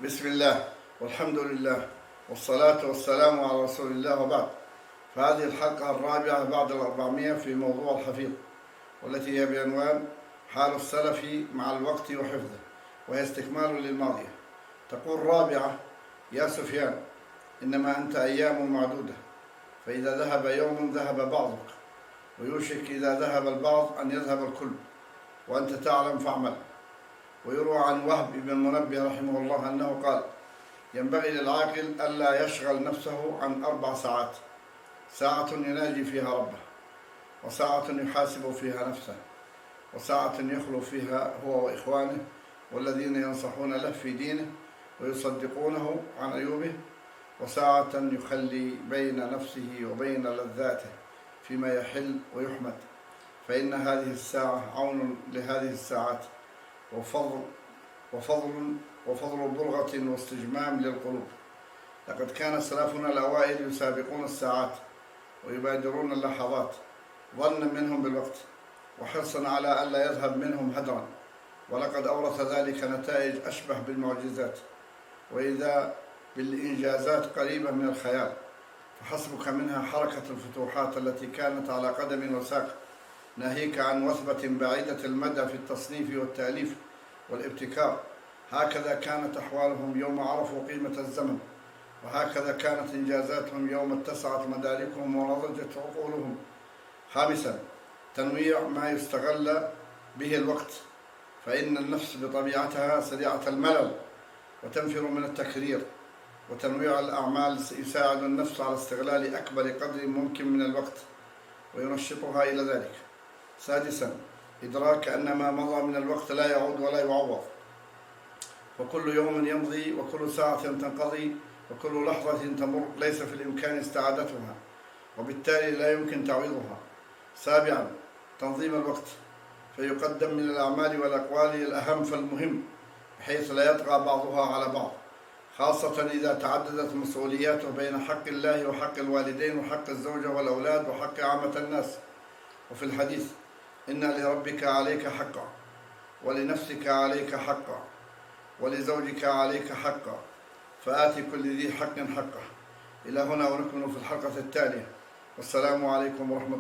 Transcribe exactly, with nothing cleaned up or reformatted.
بسم الله والحمد لله والصلاة والسلام على رسول الله وبعد. فهذه الحلقة الرابعة بعد الأربعمائة في موضوع الحفيظ، والتي هي بعنوان حال السلف مع الوقت وحفظه، وهي استكمال للماضية. تقول رابعة: يا سفيان، إنما أنت أيام معدودة، فإذا ذهب يوم ذهب بعضك، ويوشك إذا ذهب البعض أن يذهب الكل، وأنت تعلم فاعمل. ويروى عن وهب بن المنبه رحمه الله أنه قال: ينبغي للعاقل ألا يشغل نفسه عن أربع ساعات: ساعة يناجي فيها ربه، وساعة يحاسب فيها نفسه، وساعة يخلو فيها هو وإخوانه والذين ينصحون له في دينه ويصدقونه عن عيوبه، وساعة يخلي بين نفسه وبين لذاته فيما يحل ويحمد، فإن هذه الساعة عون لهذه الساعات، وفضل وفضل وفضل بلغة واستجمام للقلوب. لقد كان سلفنا الأوائل يسابقون الساعات ويبادرون اللحظات ظنا منهم بالوقت، وحرصا على ألا يذهب منهم هدرا، ولقد أورث ذلك نتائج أشبه بالمعجزات، وإذا بالإنجازات قريبة من الخيال. فحسبك منها حركة الفتوحات التي كانت على قدم وساق، ناهيك عن وثبة بعيدة المدى في التصنيف والتأليف والابتكار. هكذا كانت أحوالهم يوم عرفوا قيمة الزمن، وهكذا كانت إنجازاتهم يوم اتسعت مداركهم ونضجت عقولهم. خامسا، تنويع ما يستغل به الوقت، فإن النفس بطبيعتها سريعة الملل وتنفر من التكرير، وتنويع الأعمال يساعد النفس على استغلال أكبر قدر ممكن من الوقت وينشطها إلى ذلك. سادسا، إدراك أن ما مضى من الوقت لا يعود ولا يعوض، وكل يوم يمضي وكل ساعة تنقضي وكل لحظة تمر ليس في الإمكان استعادتها، وبالتالي لا يمكن تعويضها. سابعا، تنظيم الوقت، فيقدم من الأعمال والأقوال الأهم فالمهم، بحيث لا يطغى بعضها على بعض، خاصة إذا تعددت مسؤولياته بين حق الله وحق الوالدين وحق الزوجة والأولاد وحق عامة الناس. وفي الحديث: إن لربك عليك حقا، ولنفسك عليك حقا، ولزوجك عليك حقا، فآت كل ذي حق حقه. إلى هنا ونكمل في الحلقة التالية، والسلام عليكم ورحمة الله.